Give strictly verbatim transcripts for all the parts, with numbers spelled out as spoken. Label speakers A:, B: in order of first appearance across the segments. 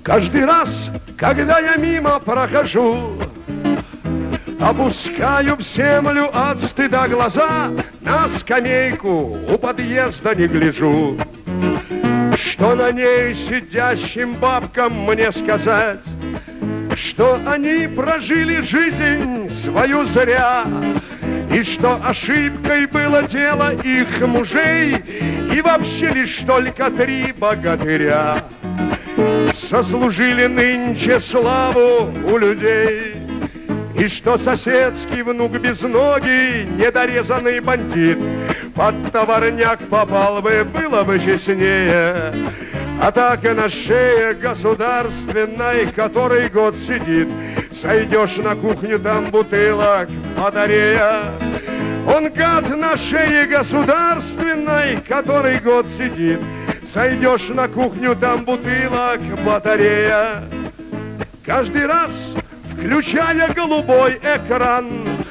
A: Каждый раз, когда я мимо прохожу, опускаю в землю от стыда глаза, на скамейку у подъезда не гляжу. Что на ней сидящим бабкам мне сказать? Что они прожили жизнь свою зря, и что ошибкой было дело их мужей, и вообще лишь только три богатыря сослужили нынче славу у людей. И что соседский внук безногий, недорезанный бандит, под товарняк попал бы, было бы честнее. А так и на шее государственной, который год сидит, сойдешь на кухню, там бутылок батарея. Он гад на шее государственной, который год сидит, сойдешь на кухню, там бутылок батарея. Каждый раз, включая голубой экран,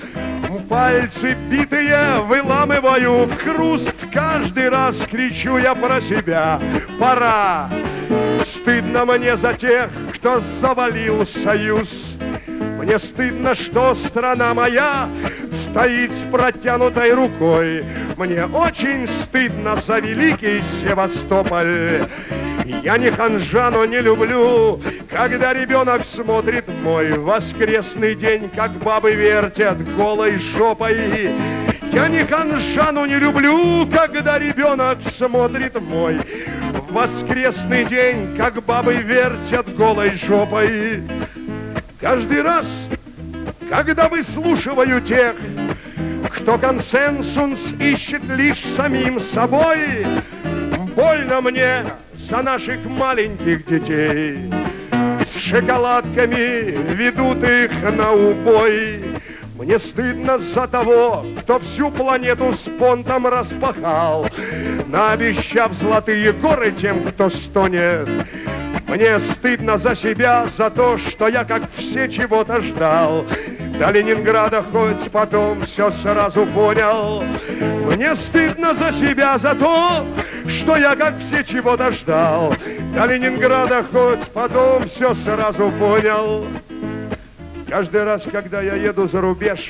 A: пальцы битые выламываю в хруст. Каждый раз кричу я про себя: пора! Стыдно мне за тех, кто завалил союз. Мне стыдно, что страна моя стоит с протянутой рукой. Мне очень стыдно за великий Севастополь. Я не ханжа, но не люблю, когда ребенок смотрит мой воскресный день, как бабы вертят голой жопой. Я не ханжа, но не люблю, когда ребенок смотрит мой воскресный день, как бабы вертят голой жопой. Каждый раз, когда выслушиваю тех, кто консенсус ищет лишь самим собой, больно мне за наших маленьких детей. С шоколадками ведут их на убой. Мне стыдно за того, кто всю планету с понтом распахал, наобещав золотые горы тем, кто стонет. Мне стыдно за себя, за то, что я, как все, чего-то ждал. До Ленинграда хоть потом все сразу понял. Мне стыдно за себя, за то, что я, как все, чего-то ждал. До Ленинграда хоть потом все сразу понял. Каждый раз, когда я еду за рубеж,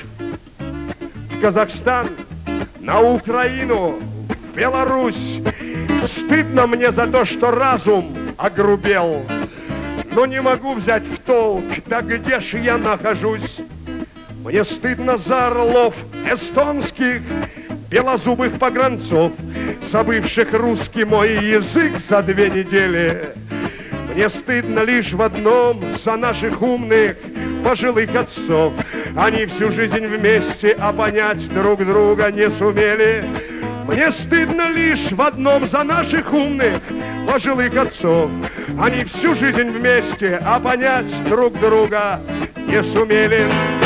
A: в Казахстан, на Украину, в Беларусь, стыдно мне за то, что разум огрубел. Но не могу взять в толк, да где ж я нахожусь? Мне стыдно за орлов эстонских, белозубых погранцов, забывших русский мой язык за две недели. Мне стыдно лишь в одном за наших умных пожилых отцов. Они всю жизнь вместе, а понять друг друга не сумели. Мне стыдно лишь в одном за наших умных пожилых отцов. Они всю жизнь вместе, а понять друг друга не сумели.